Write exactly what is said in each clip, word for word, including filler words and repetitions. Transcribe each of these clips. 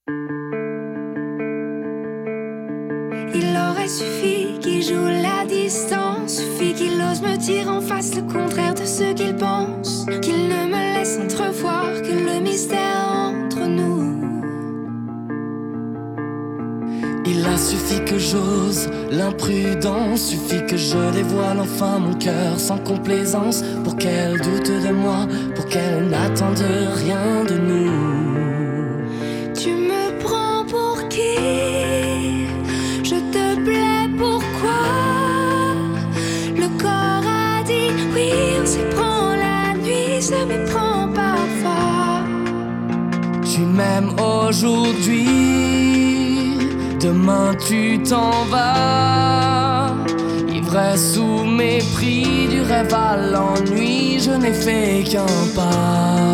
Il aurait suffi qu'il joue la distance, suffi qu'il ose me dire en face le contraire de ce qu'il pense, qu'il ne me laisse entrevoir que le mystère entre nous. Il a suffi que j'ose l'imprudence, suffit que je dévoile enfin mon cœur sans complaisance, pour qu'elle doute de moi, pour qu'elle n'attende rien de nous. Tu me prends pour qui? Je te plais, pourquoi? Le corps a dit oui, on s'y prend la nuit, se méprend parfois. Tu m'aimes aujourd'hui, demain tu t'en vas. Ivresse ou mépris, du rêve à l'ennui, je n'ai fait qu'un pas.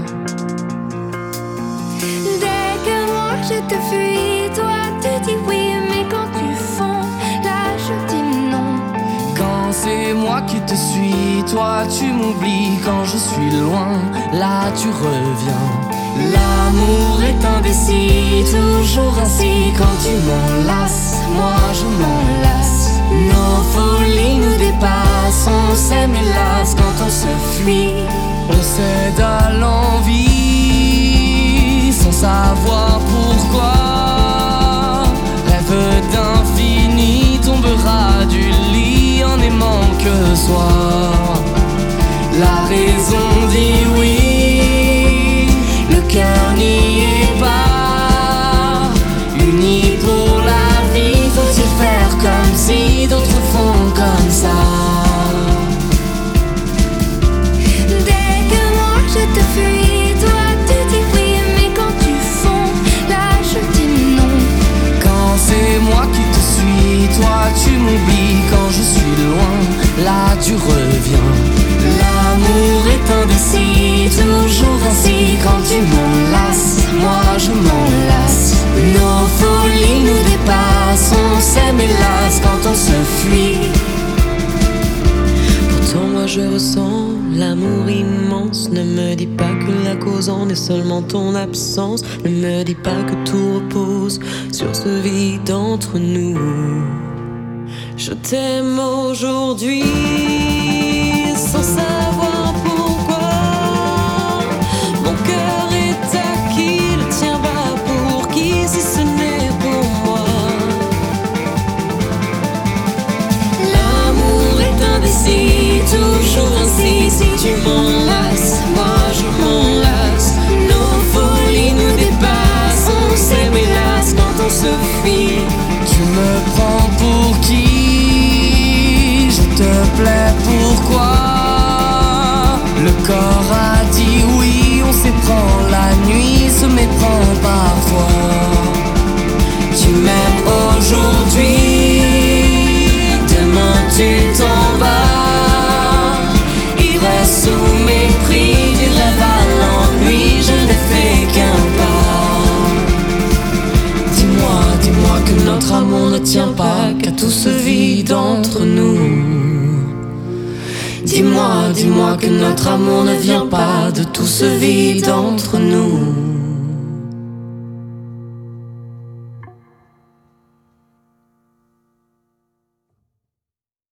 Dès que moi je te fuis, toi tu dis oui, mais quand tu fonds, là je dis non. Quand c'est moi qui te suis, toi tu m'oublies. Quand je suis loin, là tu reviens. L'amour est indécis, toujours ainsi. Quand tu m'enlaces, moi je m'enlace. Nos folies nous dépassent, on s'aime hélas. Quand on se fuit, on cède à l'envie, sans savoir pourquoi. Rêve d'infini, tombera du lit en aimant que soi. La raison dit oui, le cœur n'y est pas. Unis pour la vie, faut-il faire comme si d'autres font comme ça? Dès que moi je te fuis, toi tu dis oui, mais quand tu fonds, là je dis non. Quand c'est moi qui te suis, toi tu m'oublies. Quand je suis loin, là tu reviens. L'amour est indécis, toujours ainsi. Quand tu m'enlaces, moi je m'enlace. Nos folies nous dépassent, on s'aime hélas quand on se fuit. Pourtant moi je ressens l'amour immense. Ne me dis pas que la cause en est seulement ton absence. Ne me dis pas que tout repose sur ce vide entre nous. Je t'aime aujourd'hui sans savoir pourquoi. Mon cœur est acquis, le tien va pour qui si ce n'est pour moi? L'amour est indécis, toujours ainsi. Si tu m'enlaces, moi je m'enlace. Nos folies nous dépassent, on s'aime hélas quand on se fuit. Tu me prends pour qui? Je te plais, pourquoi? Le corps a dit oui, on s'éprend la nuit, se méprend parfois. Tu m'aimes aujourd'hui, demain tu t'en vas. Ivresse ou mépris, du rêve à l'ennui, je n'ai fait qu'un pas. Dis-moi, dis-moi que notre amour ne tient pas, qu'à tout ce vide entre nous. Dis-moi, dis-moi que notre amour ne vient pas de tout ce vide entre nous.